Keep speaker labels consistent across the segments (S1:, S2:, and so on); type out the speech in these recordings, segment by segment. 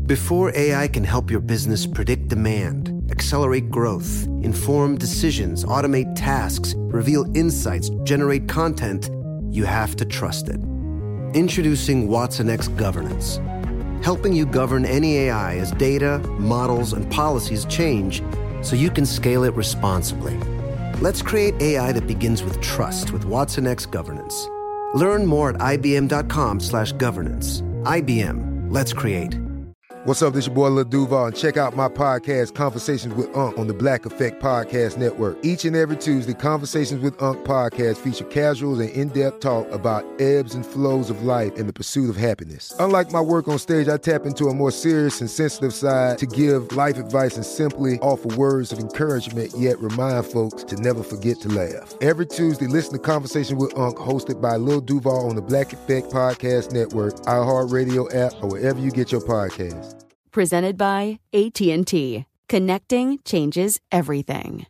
S1: Before AI can help your business predict demand, accelerate growth, inform decisions, automate tasks, reveal insights, generate content, you have to trust it. Introducing watsonx Governance, helping you govern any AI as data, models, and policies change so you can scale it responsibly. Let's create AI that begins with trust with watsonx Governance. Learn more at ibm.com/governance. IBM, let's create.
S2: What's up, this your boy Lil Duval, and check out my podcast, Conversations with Unc, on the Black Effect Podcast Network. Each and every Tuesday, Conversations with Unc podcast feature casuals and in-depth talk about ebbs and flows of life and the pursuit of happiness. Unlike my work on stage, I tap into a more serious and sensitive side to give life advice and simply offer words of encouragement, yet remind folks to never forget to laugh. Every Tuesday, listen to Conversation with Unc, hosted by Lil Duval on the Black Effect Podcast Network, iHeartRadio app, or wherever you get your podcasts.
S3: Presented by AT&T. Connecting changes everything.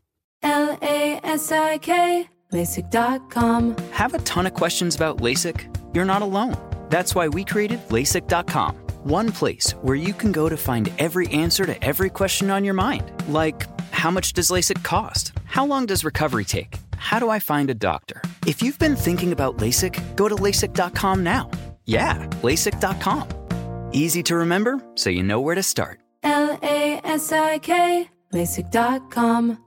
S4: LASIK, LASIK.com.
S5: Have a ton of questions about LASIK? You're not alone. That's why we created LASIK.com. One place where you can go to find every answer to every question on your mind. Like, how much does LASIK cost? How long does recovery take? How do I find a doctor? If you've been thinking about LASIK, go to LASIK.com now. Yeah, LASIK.com. Easy to remember, so you know where to start.
S4: LASIK, LASIK.com.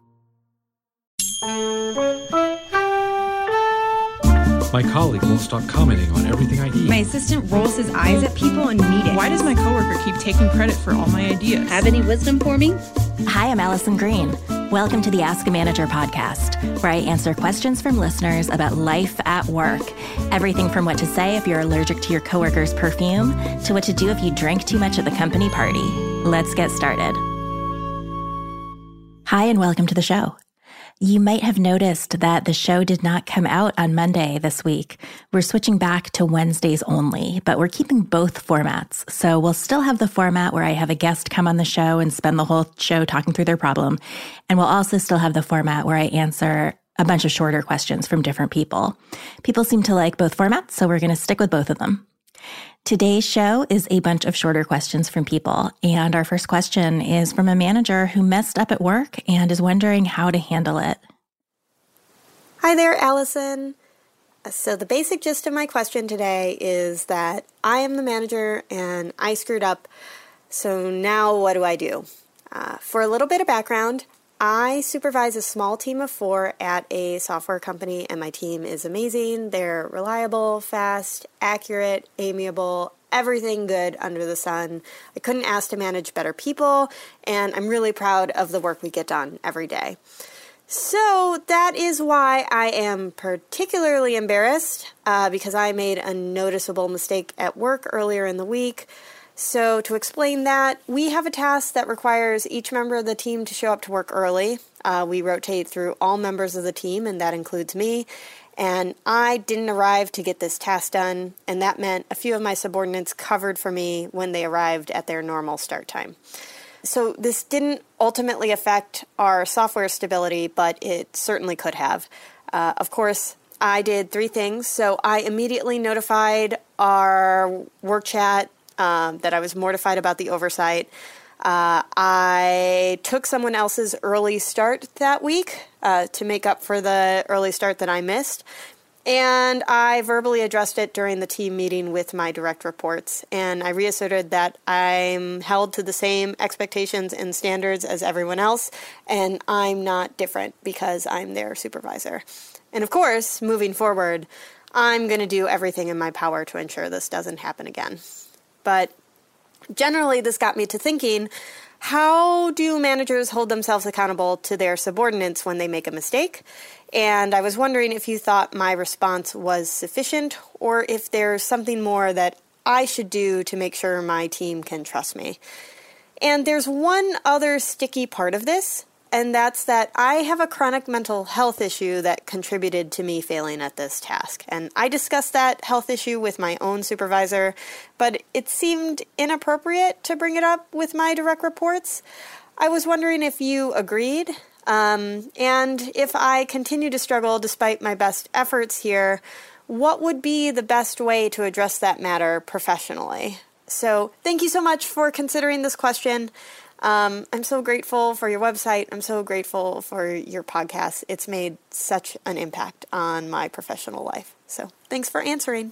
S6: My colleague won't stop commenting on everything I eat.
S7: My assistant rolls his eyes at people in meetings.
S8: Why does my coworker keep taking credit for all my ideas?
S9: Have any wisdom for me?
S10: Hi, I'm Allison Green. Welcome to the Ask a Manager podcast, where I answer questions from listeners about life at work. Everything from what to say if you're allergic to your coworker's perfume to what to do if you drank too much at the company party. Let's get started. Hi, and welcome to the show. You might have noticed that the show did not come out on Monday this week. We're switching back to Wednesdays only, but we're keeping both formats. So we'll still have the format where I have a guest come on the show and spend the whole show talking through their problem. And we'll also still have the format where I answer a bunch of shorter questions from different people. People seem to like both formats, so we're going to stick with both of them. Today's show is a bunch of shorter questions from people, and our first question is from a manager who messed up at work and is wondering how to handle it.
S11: Hi there, Allison. So the basic gist of my question today is that I am the manager and I screwed up, so now what do I do? For a little bit of background, I supervise a small team of 4 at a software company, and my team is amazing. They're reliable, fast, accurate, amiable, everything good under the sun. I couldn't ask to manage better people, and I'm really proud of the work we get done every day. So that is why I am particularly embarrassed, because I made a noticeable mistake at work earlier in the week. So to explain that, we have a task that requires each member of the team to show up to work early. We rotate through all members of the team, and that includes me. And I didn't arrive to get this task done, and that meant a few of my subordinates covered for me when they arrived at their normal start time. So this didn't ultimately affect our software stability, but it certainly could have. Of course, I did 3 things. So I immediately notified our work chat that I was mortified about the oversight. I took someone else's early start that week to make up for the early start that I missed. And I verbally addressed it during the team meeting with my direct reports. And I reasserted that I'm held to the same expectations and standards as everyone else, and I'm not different because I'm their supervisor. And of course, moving forward, I'm going to do everything in my power to ensure this doesn't happen again. But generally, this got me to thinking, how do managers hold themselves accountable to their subordinates when they make a mistake? And I was wondering if you thought my response was sufficient, or if there's something more that I should do to make sure my team can trust me. And there's one other sticky part of this, and that's that I have a chronic mental health issue that contributed to me failing at this task. And I discussed that health issue with my own supervisor, but it seemed inappropriate to bring it up with my direct reports. I was wondering if you agreed, and if I continue to struggle despite my best efforts here, what would be the best way to address that matter professionally? So thank you so much for considering this question. I'm so grateful for your website. I'm so grateful for your podcast. It's made such an impact on my professional life. So thanks for answering.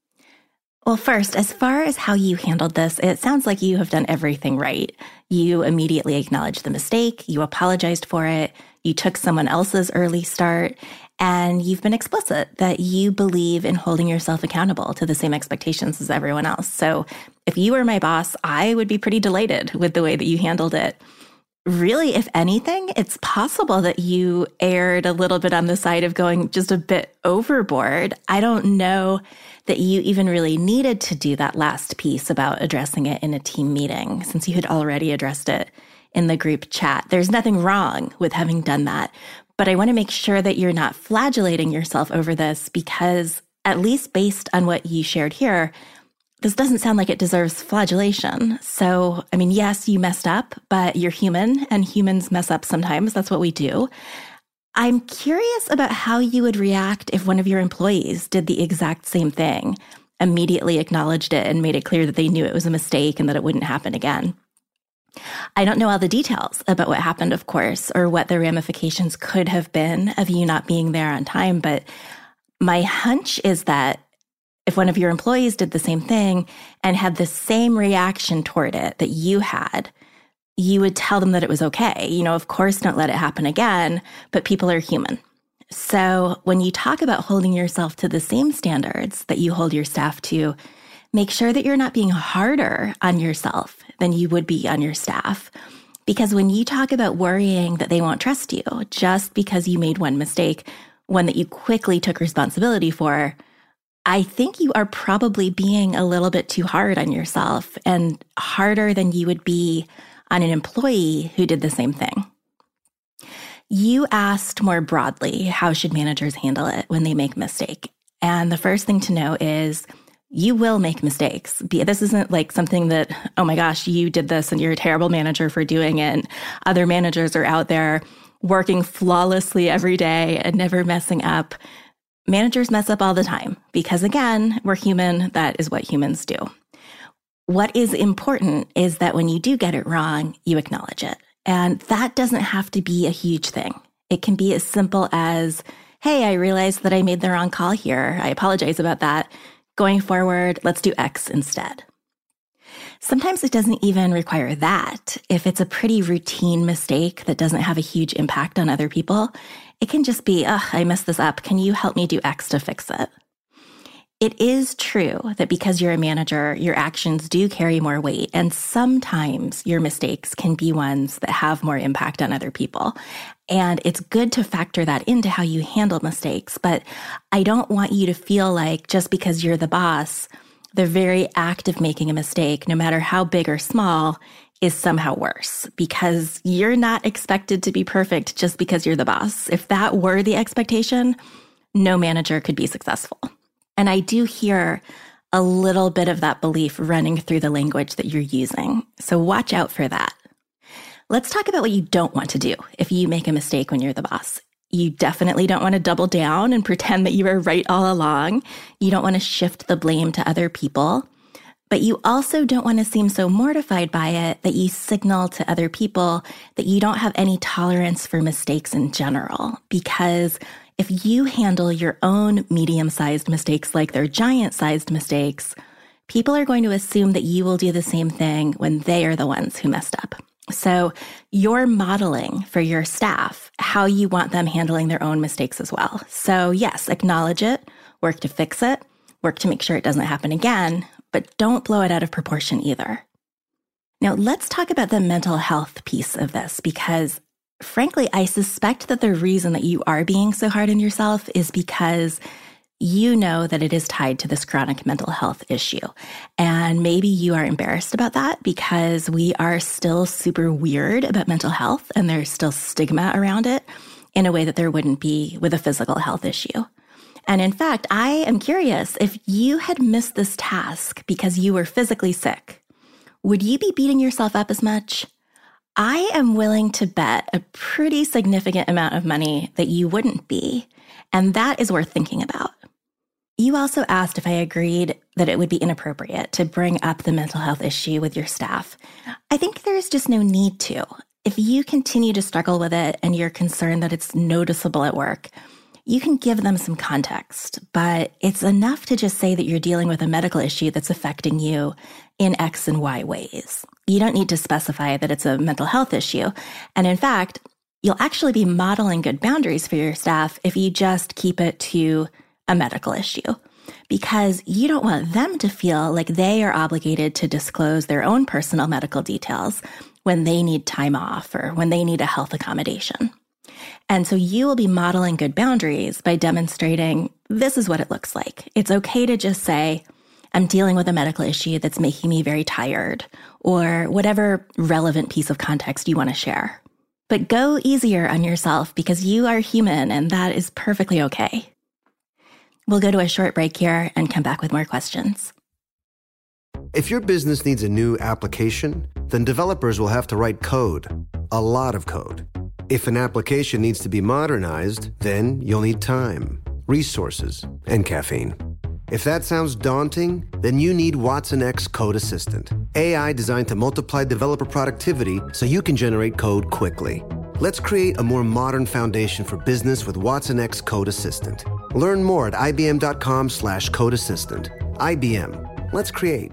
S10: Well, first, as far as how you handled this, it sounds like you have done everything right. You immediately acknowledged the mistake, you apologized for it, you took someone else's early start, and you've been explicit that you believe in holding yourself accountable to the same expectations as everyone else. So if you were my boss, I would be pretty delighted with the way that you handled it. Really, if anything, it's possible that you erred a little bit on the side of going just a bit overboard. I don't know that you even really needed to do that last piece about addressing it in a team meeting, since you had already addressed it in the group chat. There's nothing wrong with having done that, but I want to make sure that you're not flagellating yourself over this, because at least based on what you shared here, this doesn't sound like it deserves flagellation. So, I mean, yes, you messed up, but you're human and humans mess up sometimes. That's what we do. I'm curious about how you would react if one of your employees did the exact same thing, immediately acknowledged it and made it clear that they knew it was a mistake and that it wouldn't happen again. I don't know all the details about what happened, of course, or what the ramifications could have been of you not being there on time, but my hunch is that if one of your employees did the same thing and had the same reaction toward it that you had, you would tell them that it was okay. You know, of course, don't let it happen again, but people are human. So when you talk about holding yourself to the same standards that you hold your staff to, make sure that you're not being harder on yourself than you would be on your staff. Because when you talk about worrying that they won't trust you just because you made one mistake, one that you quickly took responsibility for, I think you are probably being a little bit too hard on yourself, and harder than you would be on an employee who did the same thing. You asked more broadly, how should managers handle it when they make a mistake? And the first thing to know is you will make mistakes. This isn't like something that, oh my gosh, you did this and you're a terrible manager for doing it. And other managers are out there working flawlessly every day and never messing up. Managers mess up all the time because, again, we're human. That is what humans do. What is important is that when you do get it wrong, you acknowledge it. And that doesn't have to be a huge thing. It can be as simple as, hey, I realized that I made the wrong call here. I apologize about that. Going forward, let's do X instead. Sometimes it doesn't even require that. If it's a pretty routine mistake that doesn't have a huge impact on other people, it can just be, I messed this up. Can you help me do X to fix it? It is true that because you're a manager, your actions do carry more weight, and sometimes your mistakes can be ones that have more impact on other people. And it's good to factor that into how you handle mistakes, but I don't want you to feel like just because you're the boss, the very act of making a mistake, no matter how big or small, is somehow worse, because you're not expected to be perfect just because you're the boss. If that were the expectation, no manager could be successful. And I do hear a little bit of that belief running through the language that you're using. So watch out for that. Let's talk about what you don't want to do if you make a mistake when you're the boss. You definitely don't want to double down and pretend that you were right all along. You don't want to shift the blame to other people. But you also don't want to seem so mortified by it that you signal to other people that you don't have any tolerance for mistakes in general. Because if you handle your own medium-sized mistakes like they're giant-sized mistakes, people are going to assume that you will do the same thing when they are the ones who messed up. So you're modeling for your staff how you want them handling their own mistakes as well. So yes, acknowledge it, work to fix it, work to make sure it doesn't happen again, but don't blow it out of proportion either. Now, let's talk about the mental health piece of this, because frankly, I suspect that the reason that you are being so hard on yourself is because you know that it is tied to this chronic mental health issue. And maybe you are embarrassed about that because we are still super weird about mental health and there's still stigma around it in a way that there wouldn't be with a physical health issue. And in fact, I am curious, if you had missed this task because you were physically sick, would you be beating yourself up as much? I am willing to bet a pretty significant amount of money that you wouldn't be, and that is worth thinking about. You also asked if I agreed that it would be inappropriate to bring up the mental health issue with your staff. I think there's just no need to. If you continue to struggle with it and you're concerned that it's noticeable at work, you can give them some context, but it's enough to just say that you're dealing with a medical issue that's affecting you in X and Y ways. You don't need to specify that it's a mental health issue. And in fact, you'll actually be modeling good boundaries for your staff if you just keep it to a medical issue, because you don't want them to feel like they are obligated to disclose their own personal medical details when they need time off or when they need a health accommodation. And so you will be modeling good boundaries by demonstrating this is what it looks like. It's okay to just say, I'm dealing with a medical issue that's making me very tired, or whatever relevant piece of context you want to share. But go easier on yourself because you are human and that is perfectly okay. We'll go to a short break here and come back with more questions.
S1: If your business needs a new application, then developers will have to write code, a lot of code. If an application needs to be modernized, then you'll need time, resources, and caffeine. If that sounds daunting, then you need watsonx Code Assistant, AI designed to multiply developer productivity so you can generate code quickly. Let's create a more modern foundation for business with watsonx Code Assistant. Learn more at ibm.com/code assistant. IBM. Let's create.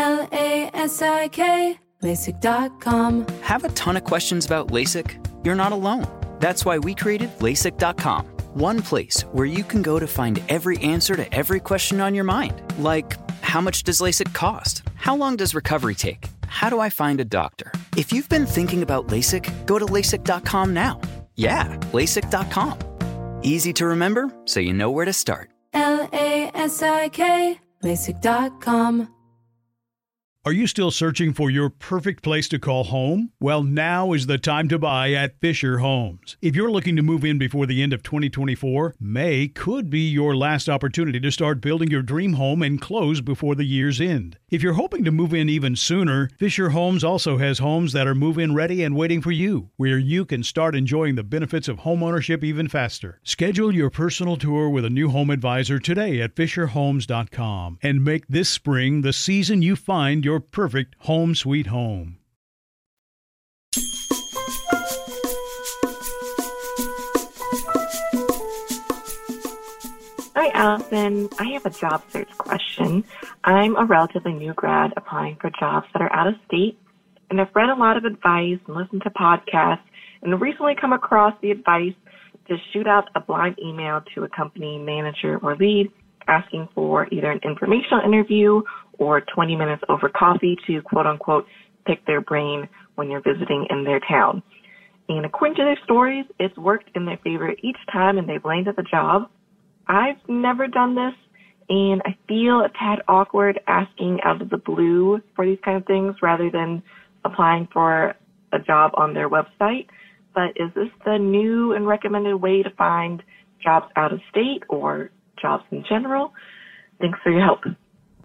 S4: LASIK, LASIK.com.
S5: Have a ton of questions about LASIK? You're not alone. That's why we created LASIK.com. One place where you can go to find every answer to every question on your mind. Like, how much does LASIK cost? How long does recovery take? How do I find a doctor? If you've been thinking about LASIK, go to LASIK.com now. Yeah, LASIK.com. Easy to remember, so you know where to start.
S4: LASIK, LASIK.com.
S9: Are you still searching for your perfect place to call home? Well, now is the time to buy at Fisher Homes. If you're looking to move in before the end of 2024, May could be your last opportunity to start building your dream home and close before the year's end. If you're hoping to move in even sooner, Fisher Homes also has homes that are move-in ready and waiting for you, where you can start enjoying the benefits of homeownership even faster. Schedule your personal tour with a new home advisor today at FisherHomes.com and make this spring the season you find your perfect home sweet home.
S12: Hi, Allison. I have a job search question. I'm a relatively new grad applying for jobs that are out of state, and I've read a lot of advice and listened to podcasts, and recently come across the advice to shoot out a blind email to a company manager or lead asking for either an informational interview or 20 minutes over coffee to, quote unquote, pick their brain when you're visiting in their town. And according to their stories, it's worked in their favor each time and they've landed the job. I've never done this, and I feel a tad awkward asking out of the blue for these kind of things rather than applying for a job on their website. But is this the new and recommended way to find jobs out of state or jobs in general? Thanks for your help.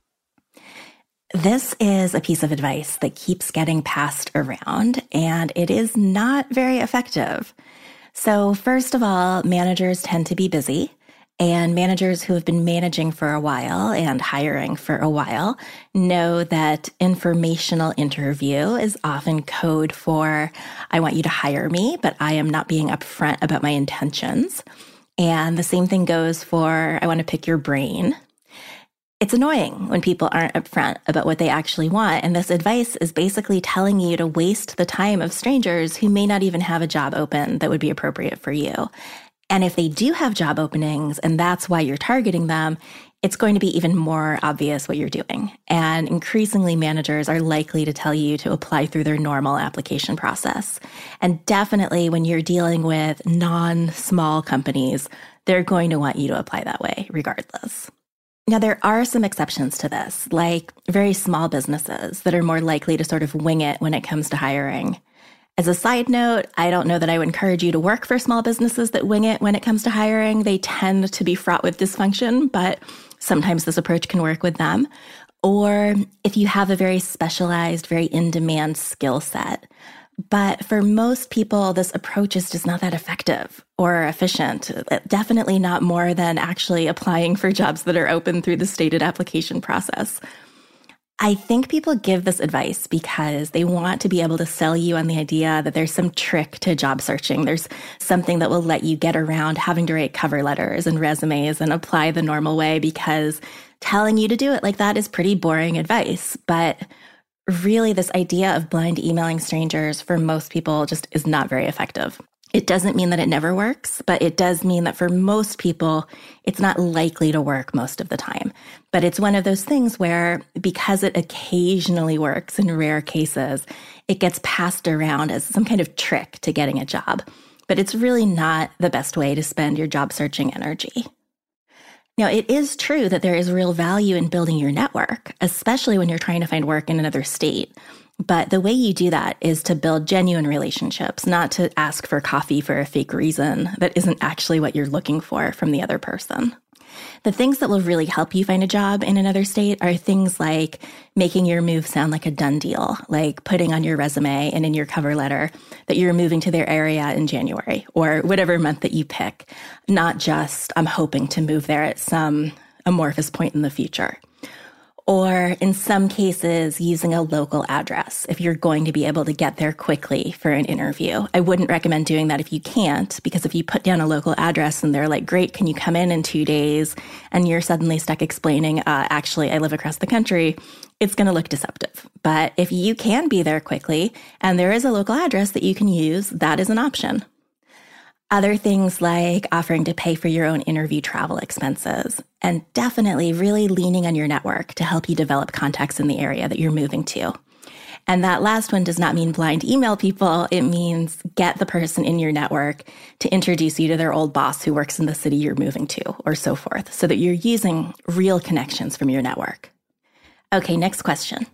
S10: This is a piece of advice that keeps getting passed around, and it is not very effective. So first of all, managers tend to be busy, and managers who have been managing for a while and hiring for a while know that informational interview is often code for, I want you to hire me, but I am not being upfront about my intentions. And the same thing goes for, I want to pick your brain. It's annoying when people aren't upfront about what they actually want. And this advice is basically telling you to waste the time of strangers who may not even have a job open that would be appropriate for you. And if they do have job openings and that's why you're targeting them, it's going to be even more obvious what you're doing. And increasingly, managers are likely to tell you to apply through their normal application process. And definitely when you're dealing with non-small companies, they're going to want you to apply that way regardless. Now, there are some exceptions to this, like very small businesses that are more likely to sort of wing it when it comes to hiring. As a side note, I don't know that I would encourage you to work for small businesses that wing it when it comes to hiring. They tend to be fraught with dysfunction, but sometimes this approach can work with them. Or if you have a very specialized, very in-demand skill set, But for most people, this approach is just not that effective or efficient. Definitely not more than actually applying for jobs that are open through the stated application process. I think people give this advice because they want to be able to sell you on the idea that there's some trick to job searching. There's something that will let you get around having to write cover letters and resumes and apply the normal way, because telling you to do it like that is pretty boring advice. But really, this idea of blind emailing strangers for most people just is not very effective. It doesn't mean that it never works, but it does mean that for most people, it's not likely to work most of the time. But it's one of those things where, because it occasionally works in rare cases, it gets passed around as some kind of trick to getting a job. But it's really not the best way to spend your job searching energy. Now, it is true that there is real value in building your network, especially when you're trying to find work in another state. But the way you do that is to build genuine relationships, not to ask for coffee for a fake reason that isn't actually what you're looking for from the other person. The things that will really help you find a job in another state are things like making your move sound like a done deal, like putting on your resume and in your cover letter that you're moving to their area in January or whatever month that you pick, not just I'm hoping to move there at some amorphous point in the future. Or in some cases, using a local address if you're going to be able to get there quickly for an interview. I wouldn't recommend doing that if you can't, because if you put down a local address and they're like, great, can you come in 2 days? And you're suddenly stuck explaining, actually, I live across the country, it's going to look deceptive. But if you can be there quickly and there is a local address that you can use, that is an option. Other things like offering to pay for your own interview travel expenses, and definitely really leaning on your network to help you develop contacts in the area that you're moving to. And that last one does not mean blind email people. It means get the person in your network to introduce you to their old boss who works in the city you're moving to, or so forth, so that you're using real connections from your network. Okay, next question.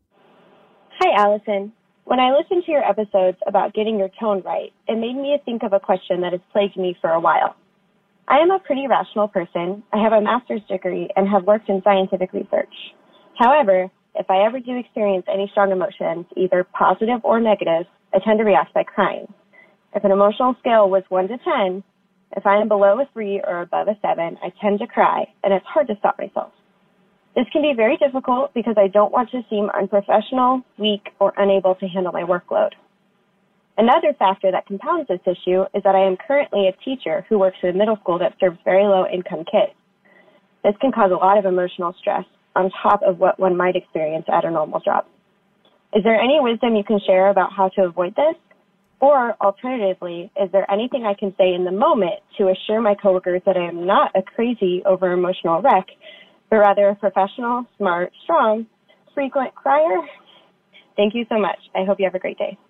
S13: Hi, Allison. When I listened to your episodes about getting your tone right, it made me think of a question that has plagued me for a while. I am a pretty rational person. I have a master's degree and have worked in scientific research. However, if I ever do experience any strong emotions, either positive or negative, I tend to react by crying. If an emotional scale was 1 to 10, if I am below a 3 or above a 7, I tend to cry, and it's hard to stop myself. This can be very difficult because I don't want to seem unprofessional, weak, or unable to handle my workload. Another factor that compounds this issue is that I am currently a teacher who works in a middle school that serves very low-income kids. This can cause a lot of emotional stress on top of what one might experience at a normal job. Is there any wisdom you can share about how to avoid this? Or alternatively, is there anything I can say in the moment to assure my coworkers that I am not a crazy over-emotional wreck, but rather a professional, smart, strong, frequent crier? Thank you so much. I hope you have a great day.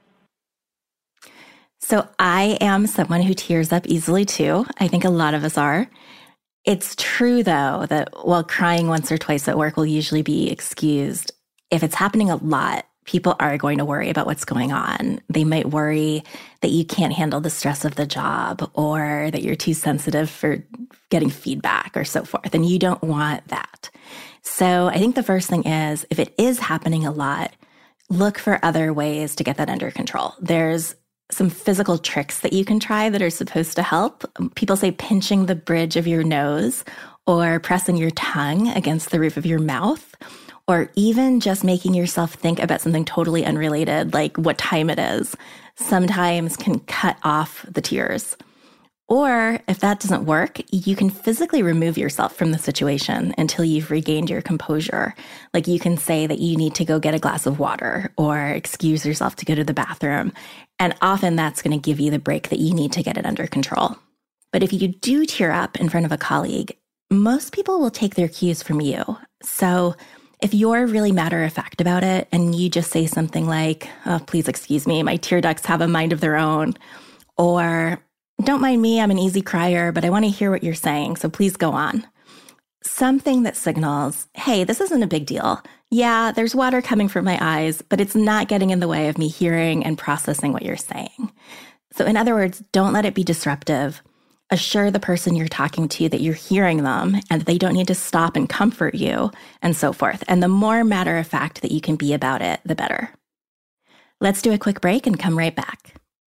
S10: So I am someone who tears up easily too. I think a lot of us are. It's true, though, that while crying once or twice at work will usually be excused, if it's happening a lot, people are going to worry about what's going on. They might worry that you can't handle the stress of the job or that you're too sensitive for getting feedback or so forth. And you don't want that. So I think the first thing is, if it is happening a lot, look for other ways to get that under control. There's some physical tricks that you can try that are supposed to help. People say pinching the bridge of your nose or pressing your tongue against the roof of your mouth, or even just making yourself think about something totally unrelated, like what time it is, sometimes can cut off the tears. Or if that doesn't work, you can physically remove yourself from the situation until you've regained your composure. Like you can say that you need to go get a glass of water or excuse yourself to go to the bathroom. And often that's going to give you the break that you need to get it under control. But if you do tear up in front of a colleague, most people will take their cues from you. So if you're really matter of fact about it and you just say something like, oh, please excuse me, my tear ducts have a mind of their own, or don't mind me, I'm an easy crier, but I want to hear what you're saying, so please go on. Something that signals, hey, this isn't a big deal. Yeah, there's water coming from my eyes, but it's not getting in the way of me hearing and processing what you're saying. So in other words, don't let it be disruptive. Assure the person you're talking to that you're hearing them and that they don't need to stop and comfort you, and so forth. And the more matter of fact that you can be about it, the better. Let's do a quick break and come right back.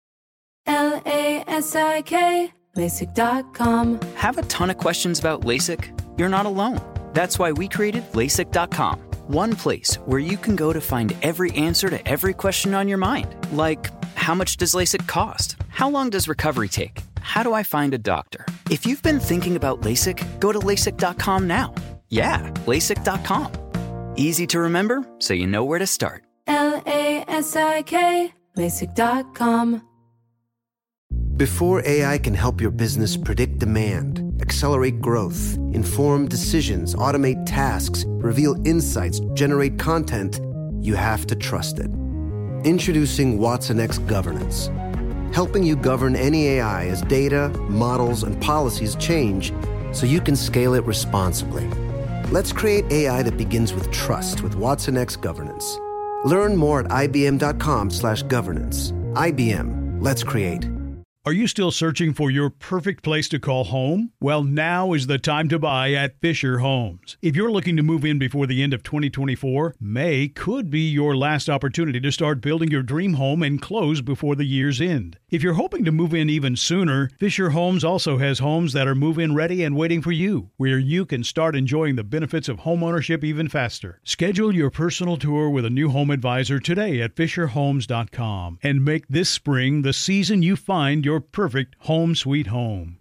S4: LASIK, LASIK.com.
S5: Have a ton of questions about LASIK? You're not alone. That's why we created LASIK.com. One place where you can go to find every answer to every question on your mind. Like, how much does LASIK cost? How long does recovery take? How do I find a doctor? If you've been thinking about LASIK, go to LASIK.com now. Yeah, LASIK.com. Easy to remember, so you know where to start.
S4: LASIK, LASIK.com.
S1: Before AI can help your business predict demand, accelerate growth, inform decisions, automate tasks, reveal insights, generate content, you have to trust it. Introducing watsonx Governance, helping you govern any AI as data, models, and policies change so you can scale it responsibly. Let's create AI that begins with trust with watsonx Governance. Learn more at ibm.com/governance. IBM, let's create.
S9: Are you still searching for your perfect place to call home? Well, now is the time to buy at Fisher Homes. If you're looking to move in before the end of 2024, May could be your last opportunity to start building your dream home and close before the year's end. If you're hoping to move in even sooner, Fisher Homes also has homes that are move-in ready and waiting for you, where you can start enjoying the benefits of homeownership even faster. Schedule your personal tour with a new home advisor today at FisherHomes.com and make this spring the season you find your perfect home sweet home.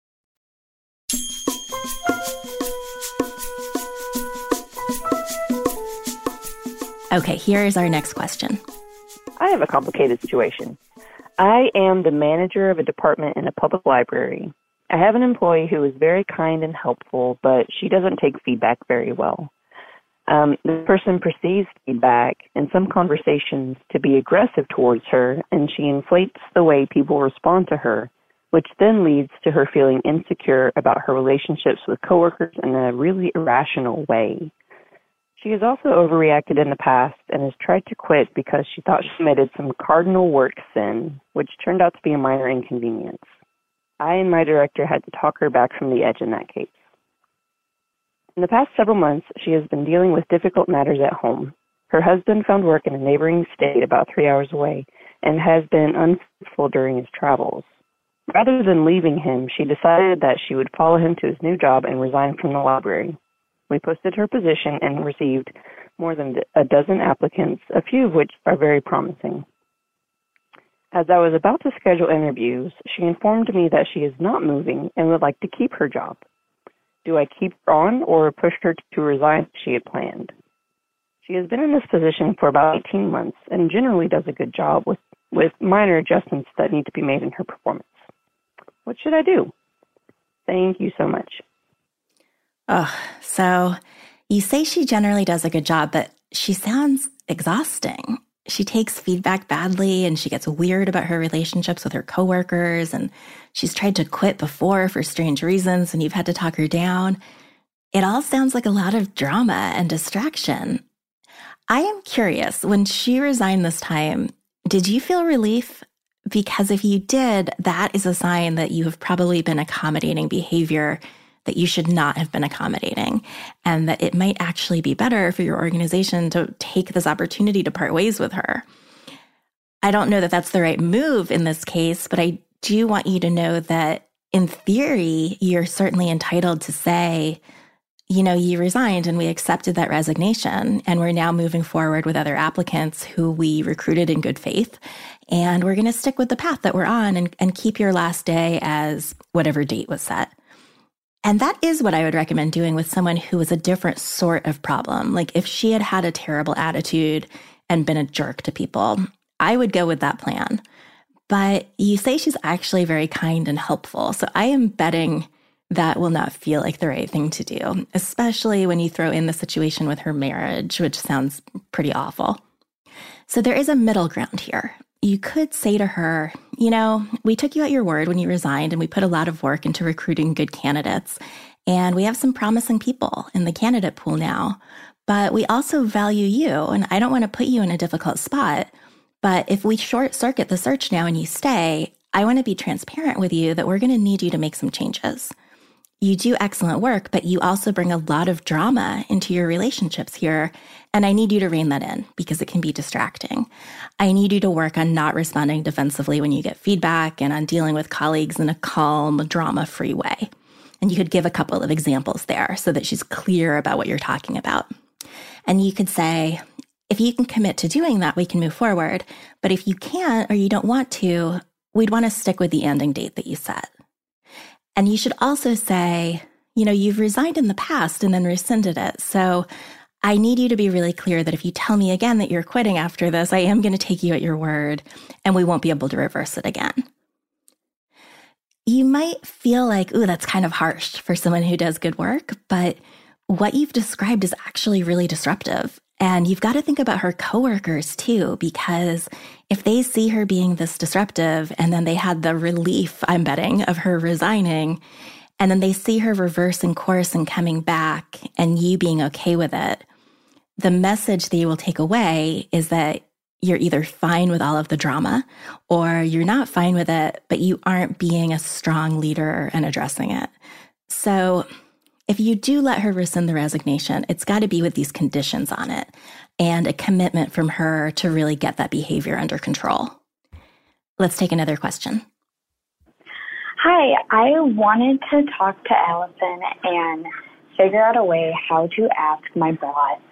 S10: Okay, here is our next question.
S12: I have a complicated situation. I am the manager of a department in a public library. I have an employee who is very kind and helpful, but she doesn't take feedback very well. The person perceives feedback in some conversations to be aggressive towards her, and she inflates the way people respond to her, which then leads to her feeling insecure about her relationships with coworkers in a really irrational way. She has also overreacted in the past and has tried to quit because she thought she committed some cardinal work sin, which turned out to be a minor inconvenience. I and my director had to talk her back from the edge in that case. In the past several months, she has been dealing with difficult matters at home. Her husband found work in a neighboring state about 3 hours away and has been unfaithful during his travels. Rather than leaving him, she decided that she would follow him to his new job and resign from the library. We posted her position and received more than a dozen applicants, a few of which are very promising. As I was about to schedule interviews, she informed me that she is not moving and would like to keep her job. Do I keep her on or push her to resign as she had planned? She has been in this position for about 18 months and generally does a good job with minor adjustments that need to be made in her performance. What should I do? Thank you so much.
S10: Oh, so you say she generally does a good job, but she sounds exhausting. She takes feedback badly and she gets weird about her relationships with her coworkers, and she's tried to quit before for strange reasons and you've had to talk her down. It all sounds like a lot of drama and distraction. I am curious, when she resigned this time, did you feel relief? Because if you did, that is a sign that you have probably been accommodating behavior that you should not have been accommodating, and that it might actually be better for your organization to take this opportunity to part ways with her. I don't know that that's the right move in this case, but I do want you to know that in theory, you're certainly entitled to say, you know, you resigned and we accepted that resignation, and we're now moving forward with other applicants who we recruited in good faith, and we're going to stick with the path that we're on and keep your last day as whatever date was set. And that is what I would recommend doing with someone who was a different sort of problem. Like if she had had a terrible attitude and been a jerk to people, I would go with that plan. But you say she's actually very kind and helpful. So I am betting that will not feel like the right thing to do, especially when you throw in the situation with her marriage, which sounds pretty awful. So there is a middle ground here. You could say to her, you know, we took you at your word when you resigned and we put a lot of work into recruiting good candidates. And we have some promising people in the candidate pool now, but we also value you. And I don't want to put you in a difficult spot. But if we short circuit the search now and you stay, I want to be transparent with you that we're going to need you to make some changes. You do excellent work, but you also bring a lot of drama into your relationships here. And I need you to rein that in because it can be distracting. I need you to work on not responding defensively when you get feedback and on dealing with colleagues in a calm, drama-free way. And you could give a couple of examples there so that she's clear about what you're talking about. And you could say, if you can commit to doing that, we can move forward. But if you can't or you don't want to, we'd want to stick with the ending date that you set. And you should also say, you've resigned in the past and then rescinded it. So I need you to be really clear that if you tell me again that you're quitting after this, I am going to take you at your word and we won't be able to reverse it again. You might feel like, ooh, that's kind of harsh for someone who does good work, but what you've described is actually really disruptive. And you've got to think about her coworkers too, because if they see her being this disruptive and then they had the relief, I'm betting, of her resigning, and then they see her reversing course and coming back and you being okay with it, the message that you will take away is that you're either fine with all of the drama or you're not fine with it, but you aren't being a strong leader and addressing it. So if you do let her rescind the resignation, it's got to be with these conditions on it and a commitment from her to really get that behavior under control. Let's take another question.
S14: Hi, I wanted to talk to Allison and figure out a way how to ask my boss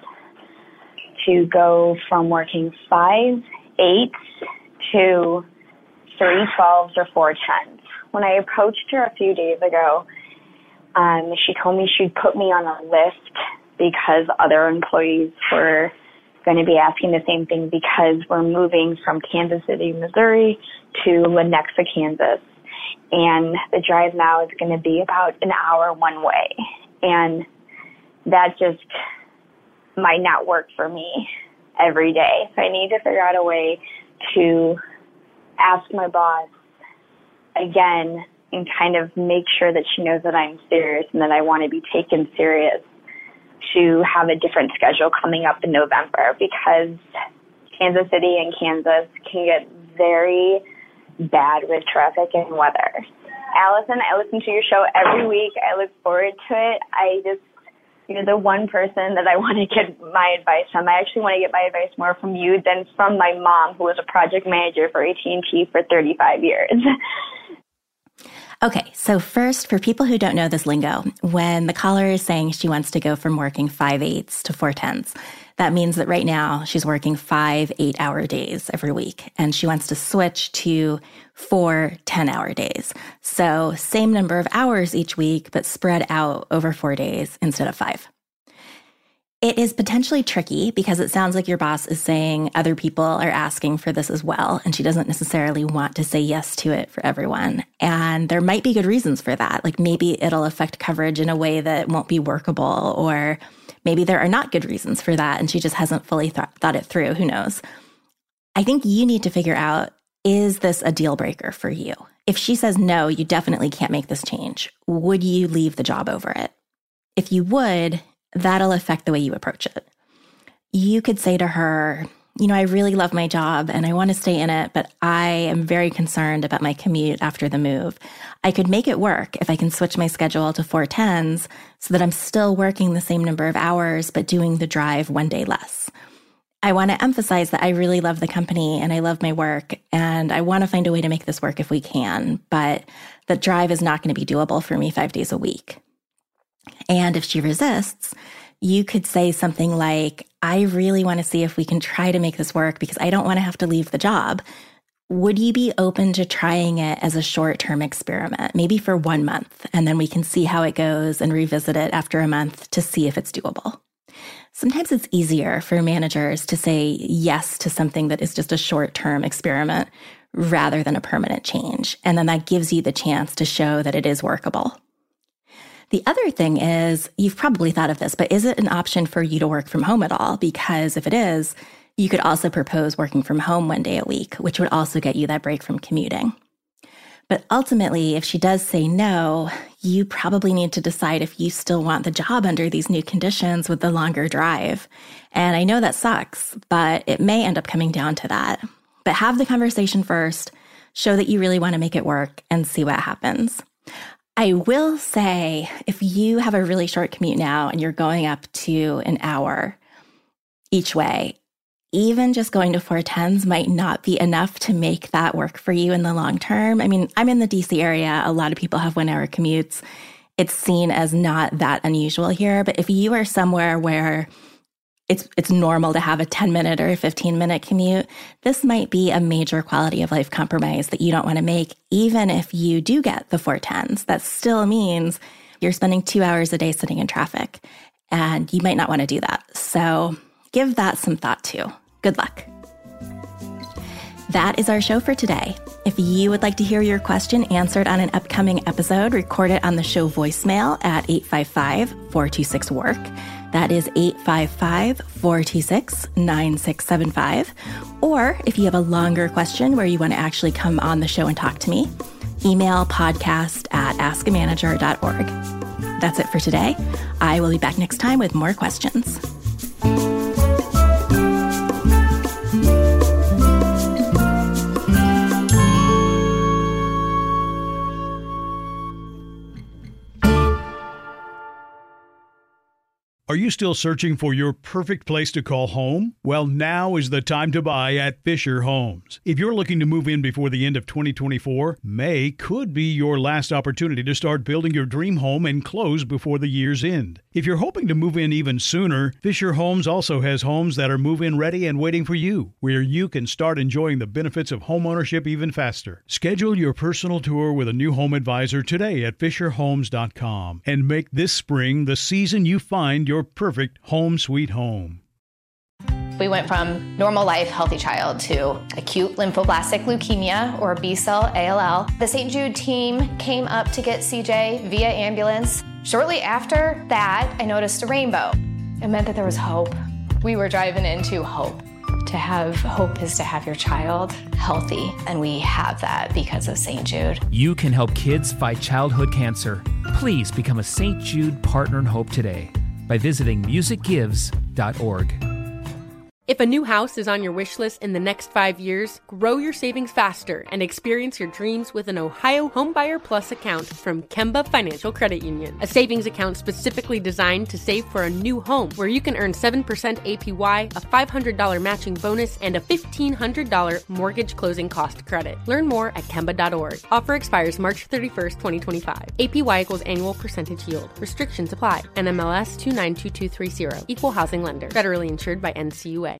S14: to go from working 5 8s to 3 12s or 4 10s. When I approached her a few days ago, she told me she'd put me on a list because other employees were going to be asking the same thing because we're moving from Kansas City, Missouri to Lenexa, Kansas. And the drive now is going to be about an hour one way. And that just might not work for me every day. So I need to figure out a way to ask my boss again and kind of make sure that she knows that I'm serious and that I want to be taken serious, to have a different schedule coming up in November, because Kansas City and Kansas can get very bad with traffic and weather. Allison, I listen to your show every week. I look forward to it. You're the one person that I want to get my advice from. I actually want to get my advice more from you than from my mom, who was a project manager for AT&T for 35 years.
S10: Okay, so first, for people who don't know this lingo, when the caller is saying she wants to go from working 5 8s to 4 10s, that means that right now she's working 5 8-hour days every week, and she wants to switch to 4 10-hour days. So same number of hours each week, but spread out over 4 days instead of 5. It is potentially tricky because it sounds like your boss is saying other people are asking for this as well, and she doesn't necessarily want to say yes to it for everyone. And there might be good reasons for that. Like maybe it'll affect coverage in a way that won't be workable, or maybe there are not good reasons for that and she just hasn't fully thought it through. Who knows? I think you need to figure out, is this a deal breaker for you? If she says no, you definitely can't make this change. Would you leave the job over it? If you would, that'll affect the way you approach it. You could say to her, I really love my job and I want to stay in it, but I am very concerned about my commute after the move. I could make it work if I can switch my schedule to 4 10s so that I'm still working the same number of hours, but doing the drive 1 day less. I want to emphasize that I really love the company and I love my work, and I want to find a way to make this work if we can, but the drive is not going to be doable for me 5 days a week. And if she resists, you could say something like, I really want to see if we can try to make this work because I don't want to have to leave the job. Would you be open to trying it as a short-term experiment, maybe for 1 month, and then we can see how it goes and revisit it after a month to see if it's doable? Sometimes it's easier for managers to say yes to something that is just a short-term experiment rather than a permanent change. And then that gives you the chance to show that it is workable. The other thing is, you've probably thought of this, but is it an option for you to work from home at all? Because if it is, you could also propose working from home 1 day a week, which would also get you that break from commuting. But ultimately, if she does say no, you probably need to decide if you still want the job under these new conditions with the longer drive. And I know that sucks, but it may end up coming down to that. But have the conversation first, show that you really want to make it work, and see what happens. I will say, if you have a really short commute now and you're going up to an hour each way, even just going to 410s might not be enough to make that work for you in the long term. I mean, I'm in the DC area. A lot of people have 1 hour commutes. It's seen as not that unusual here. But if you are somewhere where it's normal to have a 10-minute or a 15-minute commute, this might be a major quality of life compromise that you don't want to make, even if you do get the 410s. That still means you're spending 2 hours a day sitting in traffic, and you might not want to do that. So give that some thought too. Good luck. That is our show for today. If you would like to hear your question answered on an upcoming episode, record it on the show voicemail at 855-426-WORK. That is 855-426-9675. Or if you have a longer question where you want to actually come on the show and talk to me, email podcast@askamanager.org. That's it for today. I will be back next time with more questions.
S9: Are you still searching for your perfect place to call home? Well, now is the time to buy at Fisher Homes. If you're looking to move in before the end of 2024, May could be your last opportunity to start building your dream home and close before the year's end. If you're hoping to move in even sooner, Fisher Homes also has homes that are move-in ready and waiting for you, where you can start enjoying the benefits of homeownership even faster. Schedule your personal tour with a new home advisor today at FisherHomes.com and make this spring the season you find your perfect home sweet home.
S15: We went from normal life, healthy child to acute lymphoblastic leukemia, or B-cell ALL. The St. Jude team came up to get CJ via ambulance. Shortly after that, I noticed a rainbow. It meant that there was hope. We were driving into hope. To have hope is to have your child healthy, and we have that because of St. Jude.
S16: You can help kids fight childhood cancer. Please become a St. Jude Partner in Hope today by visiting musicgives.org.
S17: If a new house is on your wish list in the next 5 years, grow your savings faster and experience your dreams with an Ohio Homebuyer Plus account from Kemba Financial Credit Union. A savings account specifically designed to save for a new home, where you can earn 7% APY, a $500 matching bonus, and a $1,500 mortgage closing cost credit. Learn more at Kemba.org. Offer expires March 31st, 2025. APY equals annual percentage yield. Restrictions apply. NMLS 292230. Equal housing lender. Federally insured by NCUA.